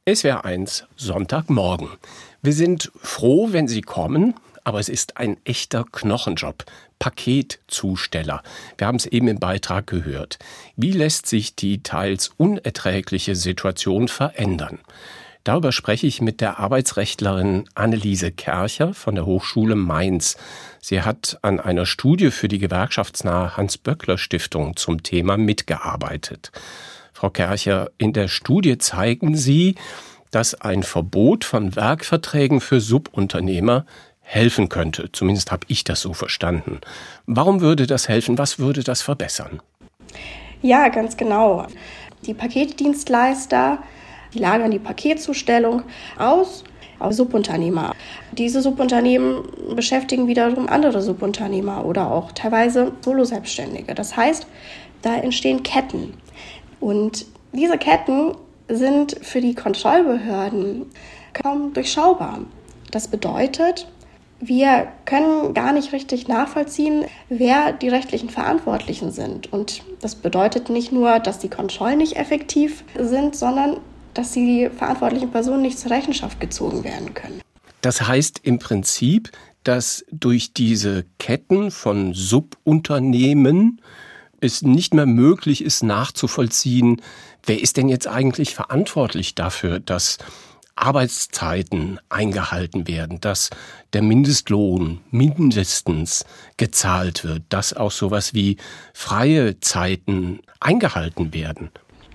SWR1 Sonntagmorgen. Wir sind froh, wenn Sie kommen, aber es ist ein echter Knochenjob. Paketzusteller. Wir haben es eben im Beitrag gehört. Wie lässt sich die teils unerträgliche Situation verändern? Darüber spreche ich mit der Arbeitsrechtlerin Anneliese Kercher von der Hochschule Mainz. Sie hat an einer Studie für die gewerkschaftsnahe Hans-Böckler-Stiftung zum Thema mitgearbeitet. Frau Kercher, in der Studie zeigen Sie, dass ein Verbot von Werkverträgen für Subunternehmer helfen könnte. Zumindest habe ich das so verstanden. Warum würde das helfen? Was würde das verbessern? Ja, ganz genau. Die Paketdienstleister, die lagern die Paketzustellung aus auf Subunternehmer. Diese Subunternehmen beschäftigen wiederum andere Subunternehmer oder auch teilweise Solo-Selbstständige. Das heißt, da entstehen Ketten. Und diese Ketten sind für die Kontrollbehörden kaum durchschaubar. Das bedeutet, wir können gar nicht richtig nachvollziehen, wer die rechtlichen Verantwortlichen sind. Und das bedeutet nicht nur, dass die Kontrollen nicht effektiv sind, sondern dass die verantwortlichen Personen nicht zur Rechenschaft gezogen werden können. Das heißt im Prinzip, dass durch diese Ketten von Subunternehmen es nicht mehr möglich ist, nachzuvollziehen, wer ist denn jetzt eigentlich verantwortlich dafür, dass Arbeitszeiten eingehalten werden, dass der Mindestlohn mindestens gezahlt wird, dass auch sowas wie freie Zeiten eingehalten werden.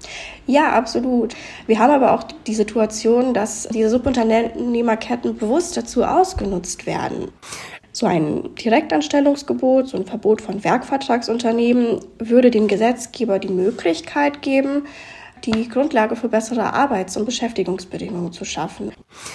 Ja, absolut. Wir haben aber auch die Situation, dass diese Subunternehmerketten bewusst dazu ausgenutzt werden. So ein Direktanstellungsgebot, so ein Verbot von Werkvertragsunternehmen würde dem Gesetzgeber die Möglichkeit geben, die Grundlage für bessere Arbeits- und Beschäftigungsbedingungen zu schaffen.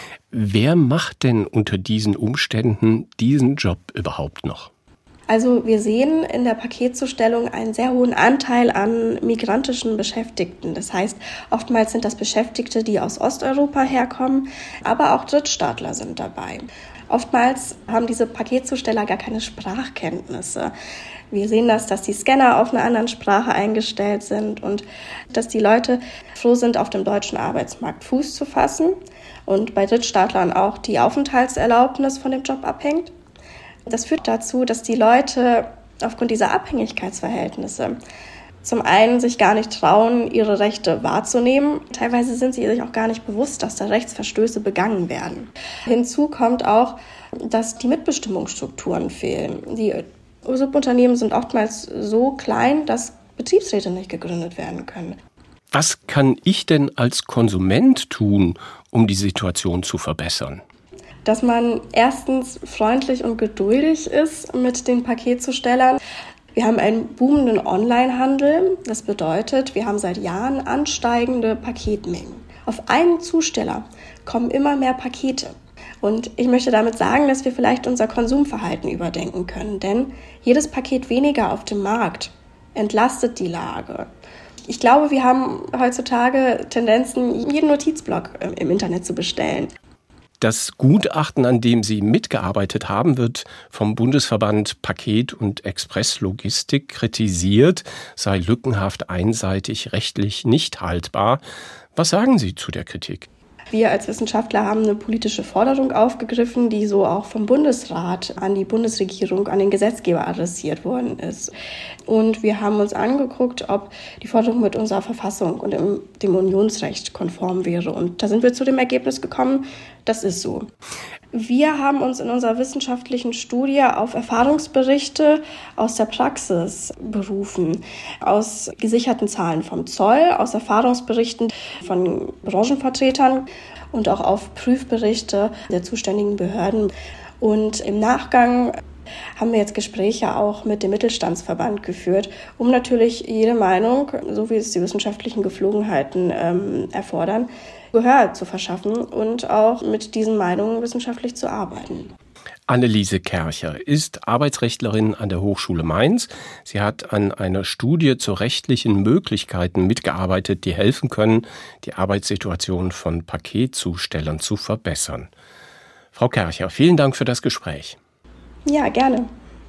Wer macht denn unter diesen Umständen diesen Job überhaupt noch? Also wir sehen in der Paketzustellung einen sehr hohen Anteil an migrantischen Beschäftigten. Das heißt, oftmals sind das Beschäftigte, die aus Osteuropa herkommen, aber auch Drittstaatler sind dabei. Oftmals haben diese Paketzusteller gar keine Sprachkenntnisse. Wir sehen dass die Scanner auf einer anderen Sprache eingestellt sind und dass die Leute froh sind, auf dem deutschen Arbeitsmarkt Fuß zu fassen und bei Drittstaatlern auch die Aufenthaltserlaubnis von dem Job abhängt. Das führt dazu, dass die Leute aufgrund dieser Abhängigkeitsverhältnisse zum einen sich gar nicht trauen, ihre Rechte wahrzunehmen. Teilweise sind sie sich auch gar nicht bewusst, dass da Rechtsverstöße begangen werden. Hinzu kommt auch, dass die Mitbestimmungsstrukturen fehlen. Die Subunternehmen sind oftmals so klein, dass Betriebsräte nicht gegründet werden können. Was kann ich denn als Konsument tun, um die Situation zu verbessern? Dass man erstens freundlich und geduldig ist mit den Paketzustellern. Wir haben einen boomenden Onlinehandel. Das bedeutet, wir haben seit Jahren ansteigende Paketmengen. Auf einen Zusteller kommen immer mehr Pakete. Und ich möchte damit sagen, dass wir vielleicht unser Konsumverhalten überdenken können. Denn jedes Paket weniger auf dem Markt entlastet die Lage. Ich glaube, wir haben heutzutage Tendenzen, jeden Notizblock im Internet zu bestellen. Das Gutachten, an dem Sie mitgearbeitet haben, wird vom Bundesverband Paket- und Expresslogistik kritisiert, sei lückenhaft, einseitig, rechtlich nicht haltbar. Was sagen Sie zu der Kritik? Wir als Wissenschaftler haben eine politische Forderung aufgegriffen, die so auch vom Bundesrat an die Bundesregierung, an den Gesetzgeber adressiert worden ist. Und wir haben uns angeguckt, ob die Forderung mit unserer Verfassung und dem Unionsrecht konform wäre. Und da sind wir zu dem Ergebnis gekommen, das ist so. Wir haben uns in unserer wissenschaftlichen Studie auf Erfahrungsberichte aus der Praxis berufen, aus gesicherten Zahlen vom Zoll, aus Erfahrungsberichten von Branchenvertretern und auch auf Prüfberichte der zuständigen Behörden. Und im Nachgang haben wir jetzt Gespräche auch mit dem Mittelstandsverband geführt, um natürlich jede Meinung, so wie es die wissenschaftlichen Geflogenheiten erfordern, Gehör zu verschaffen und auch mit diesen Meinungen wissenschaftlich zu arbeiten. Anneliese Kercher ist Arbeitsrechtlerin an der Hochschule Mainz. Sie hat an einer Studie zu rechtlichen Möglichkeiten mitgearbeitet, die helfen können, die Arbeitssituation von Paketzustellern zu verbessern. Frau Kercher, vielen Dank für das Gespräch. Ja, gerne.